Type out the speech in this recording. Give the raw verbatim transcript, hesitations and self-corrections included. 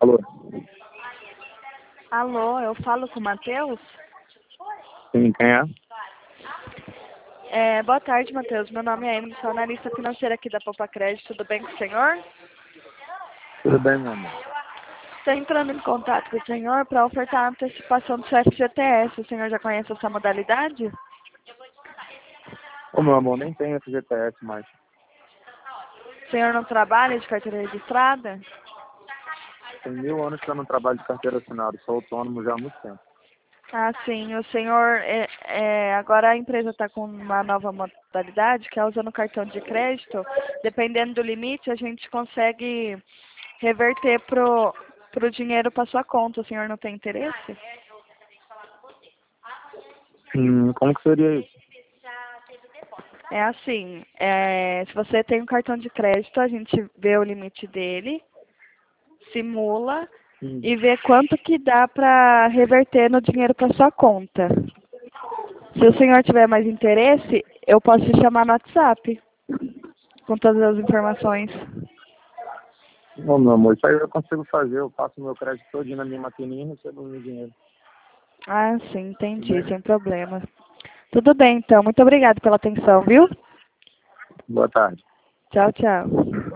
Alô? Alô, eu falo com o Matheus? Sim, quem é? É, boa tarde, Matheus. Meu nome é Emily, sou analista financeira aqui da Poupa Crédito. Tudo bem com o senhor? Tudo bem, meu amor? Estou entrando em contato com o senhor para ofertar a antecipação do seu F G T S. O senhor já conhece essa modalidade? Ô, meu amor, nem tem F G T S mais. O senhor não trabalha de carteira registrada? Tem mil anos que eu não trabalho de carteira assinada. Sou autônomo já há muito tempo. Ah, sim. O senhor, é, é, agora a empresa está com uma nova modalidade, que é usando cartão de crédito. Dependendo do limite, a gente consegue reverter pro, pro dinheiro para sua conta. O senhor não tem interesse? Hum, como que seria isso? É assim, é, se você tem um cartão de crédito, a gente vê o limite dele, simula Hum. e vê quanto que dá para reverter no dinheiro para sua conta. Se o senhor tiver mais interesse, eu posso te chamar no WhatsApp com todas as informações. Ô, meu amor, isso aí eu consigo fazer. Eu passo meu crédito todinho na minha maquininha e recebo o meu dinheiro. Ah, sim, Tudo entendi, bem? sem problema. Tudo bem, então. Muito obrigada pela atenção, viu? Boa tarde. Tchau, tchau.